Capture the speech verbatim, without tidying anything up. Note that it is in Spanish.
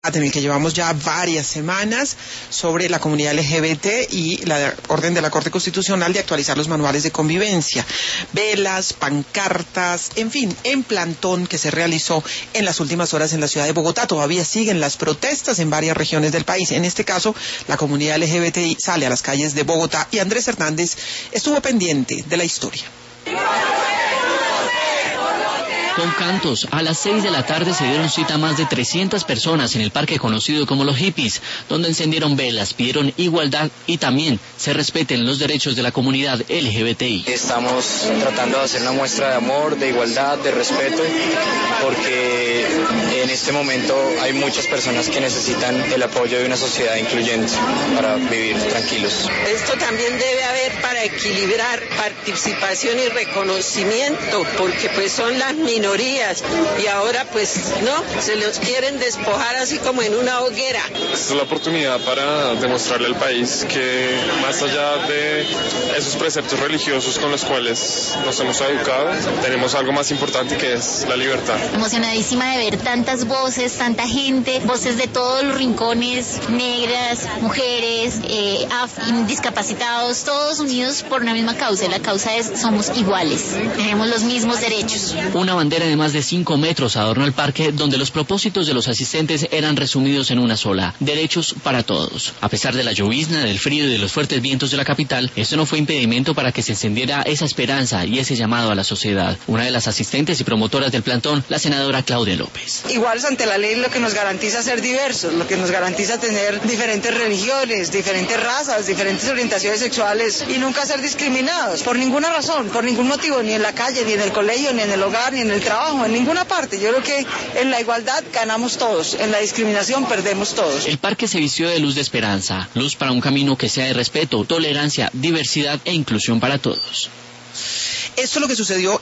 en el que llevamos ya varias semanas sobre la comunidad L G B T y la orden de la Corte Constitucional de actualizar los manuales de convivencia. Velas, pancartas, en fin, en plantón que se realizó en las últimas horas en la ciudad de Bogotá. Todavía siguen las protestas en varias regiones del país. En este caso, la comunidad L G B T I sale a las calles de Bogotá y Andrés Hernández estuvo pendiente de la historia. Con cantos, a las seis de la tarde se dieron cita a más de trescientas personas en el parque conocido como Los Hippies, donde encendieron velas, pidieron igualdad y también se respeten los derechos de la comunidad L G B T I. Estamos tratando de hacer una muestra de amor, de igualdad, de respeto, porque en este momento hay muchas personas que necesitan el apoyo de una sociedad incluyente para vivir tranquilos. Esto también debe haber para equilibrar participación y reconocimiento, porque pues son las minorías. Y ahora pues no, se los quieren despojar así como en una hoguera. Esta es la oportunidad para demostrarle al país que más allá de esos preceptos religiosos con los cuales nos hemos educado, tenemos algo más importante que es la libertad. Emocionadísima de ver tantas voces, tanta gente, voces de todos los rincones, negras, mujeres, eh, af- discapacitados, todos unidos por una misma causa. La causa es somos iguales, tenemos los mismos derechos. Una bandera de más de cinco metros adornó el parque, donde los propósitos de los asistentes eran resumidos en una sola: derechos para todos. A pesar de la llovizna, del frío y de los fuertes vientos de la capital, esto no fue impedimento para que se encendiera esa esperanza y ese llamado a la sociedad. Una de las asistentes y promotoras del plantón, la senadora Claudia López. Iguales ante la ley, lo que nos garantiza ser diversos, lo que nos garantiza tener diferentes religiones, diferentes razas, diferentes orientaciones sexuales y nunca ser discriminados por ninguna razón, por ningún motivo, ni en la calle, ni en el colegio, ni en el hogar, ni en el trabajo, en ninguna parte. Yo creo que en la igualdad ganamos todos, en la discriminación perdemos todos. El parque se vistió de luz de esperanza, luz para un camino que sea de respeto, tolerancia, diversidad e inclusión para todos. Esto es lo que sucedió